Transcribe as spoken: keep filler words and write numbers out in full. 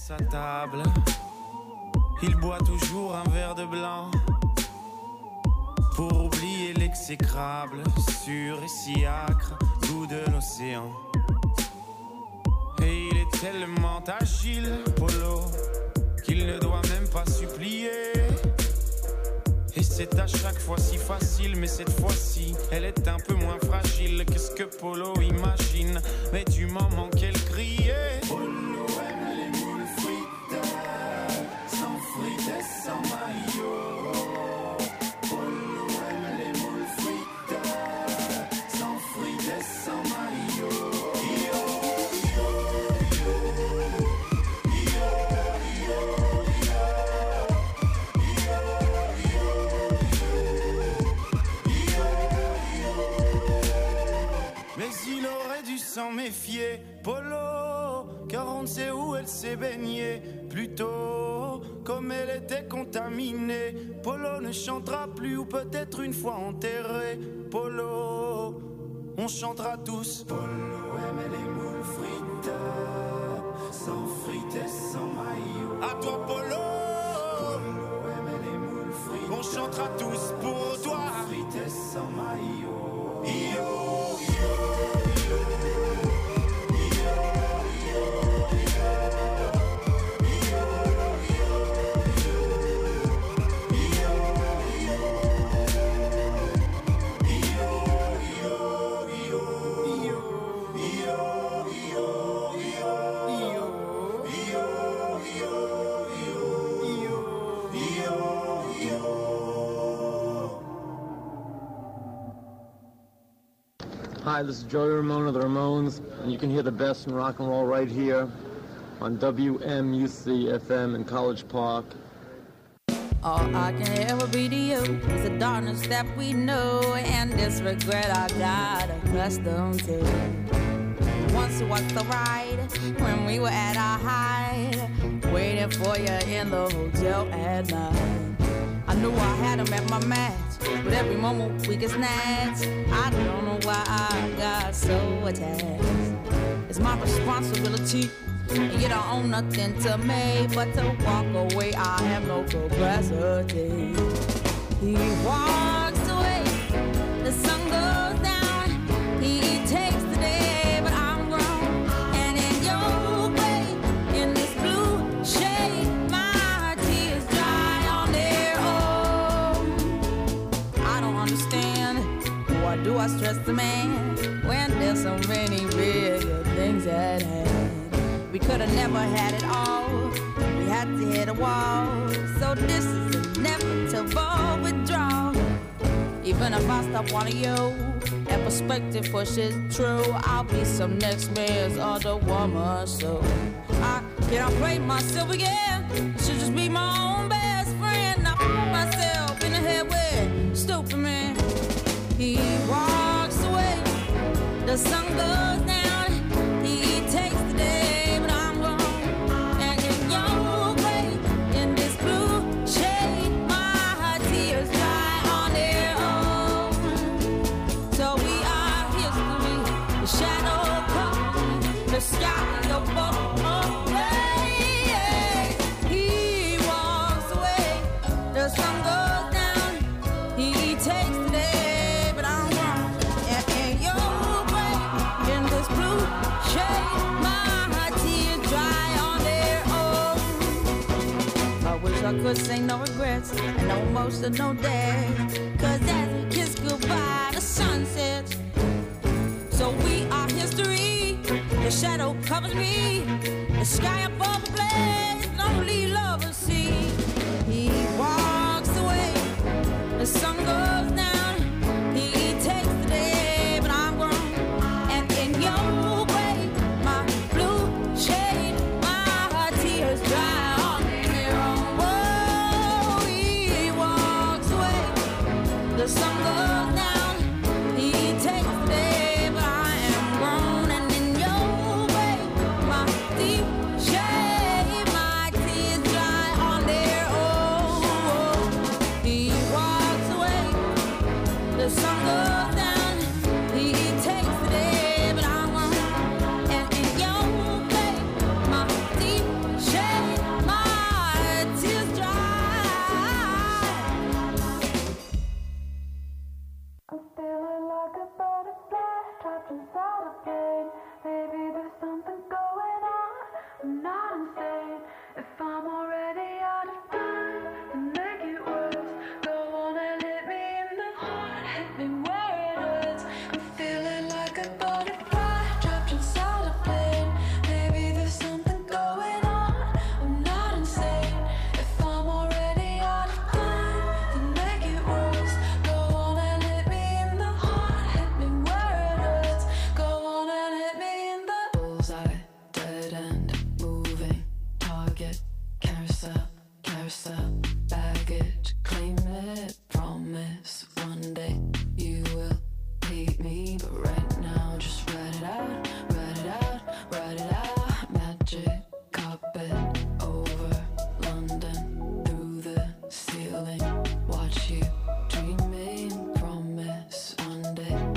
sa table. Il boit toujours un verre de blanc pour oublier l'exécrable, sûr et si âcre goût de l'océan. Et il est tellement agile, Polo, qu'il ne doit même pas supplier. Et c'est à chaque fois si facile, mais cette fois-ci, elle est un peu moins fragile que ce que Polo imagine. Mais du moment qu'elle criait, Polo aime les moules frites, sans frites et sans maillot. Polo aime les moules frites, sans frites et sans maillot. S'en méfier, Polo, car on ne sait où elle s'est baignée. Plutôt, comme elle était contaminée, Polo ne chantera plus ou peut-être une fois enterré. Polo, on chantera tous. Polo aime les moules frites, sans frites et sans maillot. À toi, Polo, Polo aime les moules frites, on chantera tous pour toi. Sans frites et sans maillot. Yo, yo. Hi, this is Joey Ramone of the Ramones, and you can hear the best in rock and roll right here on W M U C F M in College Park. All I can ever be to you is the darkness that we know and this regret I got accustomed to. Once it was the ride when we were at our height, waiting for you in the hotel at night. I knew I had him at my match, but every moment we get snatched. I don't know why I got so attached. It's my responsibility, and you don't own nothing to me but to walk away. I have no capacity. He walks away, the sun goes down. He takes the day, but I'm grown. And in your way, in this blue shade, my tears dry on their own. I don't understand, why do I stress the man when there's so many bigger things at hand? We could have never had it all, we had to hit a wall. So this is inevitable withdrawal. Even if I stop wanting you, and perspective pushes true, I'll be some next man's other woman. So I can't play myself again, should just be my own best friend. I put myself in the head with stupid man. He walks away, the sun goes down. He takes the day, but I'm gone. And in your way, in this blue shade, my tears dry on their own. So we are history, the shadow comes, the sky above away. He walks away, the sun goes down. He takes the day, but I'm gone. And in your way, in this blue shade, my tears dry on their own. I wish I could say no regrets and no emotional day, cause as we kiss goodbye, the sun sets. So we are history, the shadow covers me, the sky above the blaze, lonely lovers see. He walks away, the sun goes down. He takes the day, but I'm grown. And in your way, my blue shade, my tears dry on their own. Whoa, he walks away, the sun goes down. He takes the day, but I am grown. And in your way, my deep shade. inside a plane. Maybe there's something going on. I'm not insane. If I'm already out of time, then make it worse. Go on and hit me in the heart, hit me where it hurts. I'm feeling like a butterfly trapped inside a plane. Maybe there's something going on. I'm not insane. If I'm already out of time, then make it worse. Go on and hit me in the heart, hit me where it hurts. Go on and hit me in the bullseye, dead end, moving target, carousel, carousel, baggage, claim it, promise one day you will hate me, but right now just write it out, write it out, write it out. Magic carpet over London, through the ceiling, watch you dreaming, promise one day